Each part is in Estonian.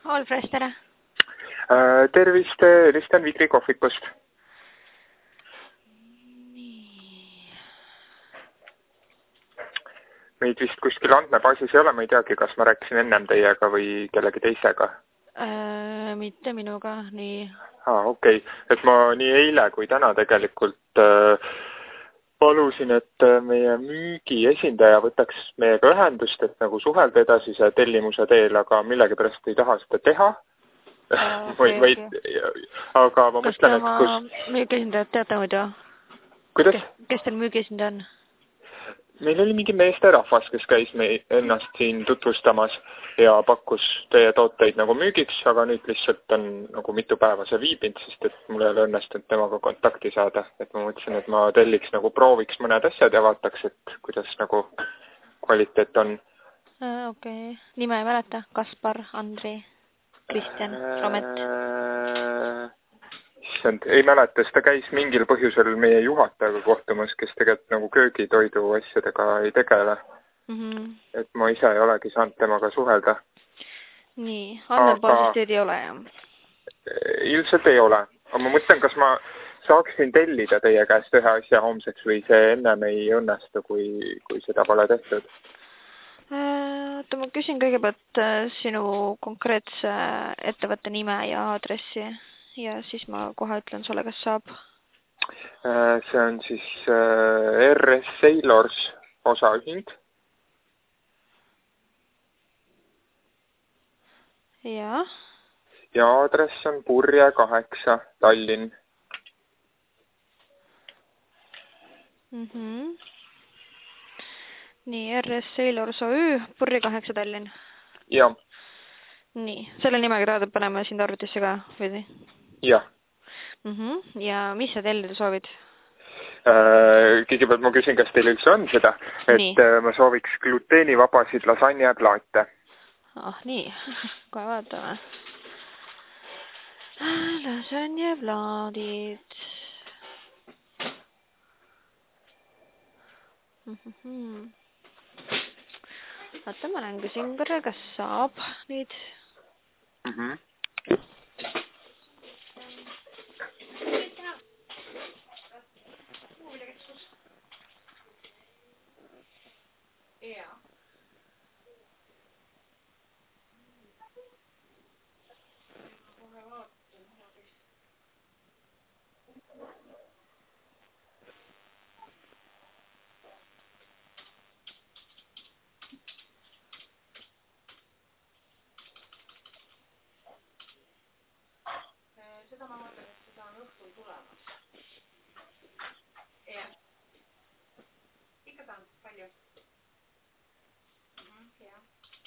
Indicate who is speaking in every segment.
Speaker 1: Olfres, tere!
Speaker 2: Tervist, helistan Vigri kohvikust. Meid vist kuskil andmebaasis ei ole, ma ei teagi, kas ma rääkisin ennem teiega või kellegi teisega.
Speaker 1: Mitte minuga, nii.
Speaker 2: Okei. Et ma nii eile kui täna tegelikult palusin, et meie müügi esindaja võtaks meiega ühendust, et nagu suhelda edasise tellimuse teel, aga millegipärast ei taha seda teha.
Speaker 1: Okay.
Speaker 2: Aga ma mõtlen, et kus...
Speaker 1: Kas te müügiesindajad teate muidu?
Speaker 2: Kuidas?
Speaker 1: Kes teil müügiesindaja on?
Speaker 2: Meil oli mingi meesterahvas, kes käis ennast siin tutvustamas ja pakkus teie tooteid nagu müügiks, aga nüüd lihtsalt on nagu mitu päeva see viibinud, sest et mul ei ole õnnestunud temaga kontakti saada. Et ma mõtlesin, et ma telliks nagu prooviks mõned asjad ja vaataks, et kuidas nagu kvaliteet on.
Speaker 1: Okei. Nime ei mäleta? Kaspar, Andri, Kristjan, Romet?
Speaker 2: Ei mäleta, ta käis mingil põhjusel meie juhatajaga kohtumas, kes tegelikult nagu köögitoidu asjadega ei tegele. Et ma ise ei olegi saanud temaga suhelda.
Speaker 1: Nii, andmebaasist teid ei ole, jah?
Speaker 2: Ilmselt ei ole. Aga ma mõtlen, kas ma saaksin tellida teie käest ühe asja homseks või see ennem ei õnnestu, kui seda pole tehtud?
Speaker 1: Ma küsin kõigepealt sinu konkreetse ettevõtte nime ja aadressi. Ja siis ma kohe ütlen sulle, kas saab.
Speaker 2: See on siis RS Sailors osaühing.
Speaker 1: Ja.
Speaker 2: Ja aadress on Purje 8, Tallinn.
Speaker 1: Nii, RS Sailors OÜ, Purje 8, Tallinn.
Speaker 2: Ja.
Speaker 1: Nii, selle nimega tahad panema sind arvutisse ka, või?
Speaker 2: Ja.
Speaker 1: Ja mis sa tellida soovid?
Speaker 2: Kõigepealt ma küsin, kas teil üldse on seda, et ma sooviks gluteenivabasid lasanjeplaate.
Speaker 1: Nii, kohe vaatame. Lasanjeplaadid. Vaata, ma olen küsin korra, kas saab nüüd. Seda ma mõtlen, et seda on õhtul tulemas. Jah. Ikka saan palju. Jah.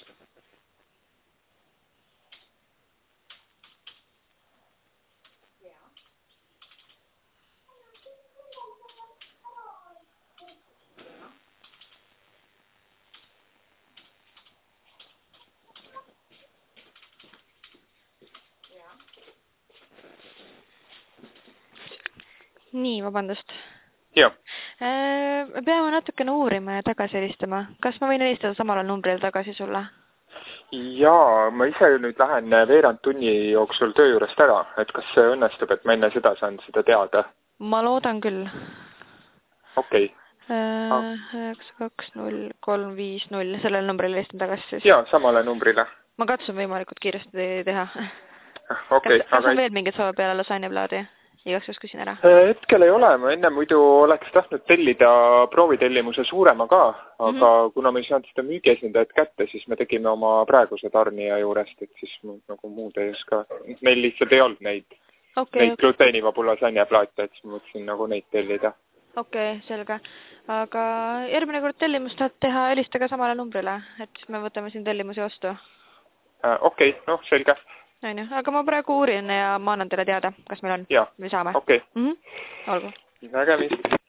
Speaker 1: Nii, vabandust.
Speaker 2: Jah.
Speaker 1: Me peame natukene uurima ja tagasi helistama. Kas ma võin helistada samale numbril tagasi sulle?
Speaker 2: Jaa, ma ise nüüd lähen veerand tunni jooksul töö juurest ära. Et kas see õnnestub, et ma enne seda saan seda teada?
Speaker 1: Ma loodan küll.
Speaker 2: Okei.
Speaker 1: 920-350, sellel numbril helistan tagasi siis?
Speaker 2: Jaa, samale numbrile.
Speaker 1: Ma katsun võimalikult kiiresti teha.
Speaker 2: Okei.
Speaker 1: Kas on veel mingid soove peale lasanjeplaadi? Igaks küsin ära.
Speaker 2: Hetkel ei ole, ma enne muidu oleks tahtnud tellida proovitellimuse suurema ka, aga kuna me ei saanud seda müügiesindajat kätte, siis me tegime oma praeguse tarnija juurest, et siis nagu muud ei oska. Meil lihtsalt ei olnud neid gluteenivabu lasanjeplaate, et siis mõtlesin nagu neid tellida.
Speaker 1: Okei, selge. Aga järgmine kord tellimust tahad teha, helista ka samale numbrile, et me võtame siin tellimusi vastu.
Speaker 2: Okei, selge.
Speaker 1: Aga ma praegu uurin ja ma annan teile teada, kas meil on.
Speaker 2: Ja,
Speaker 1: me saame.
Speaker 2: okei.
Speaker 1: Olgu.
Speaker 2: Nägemist.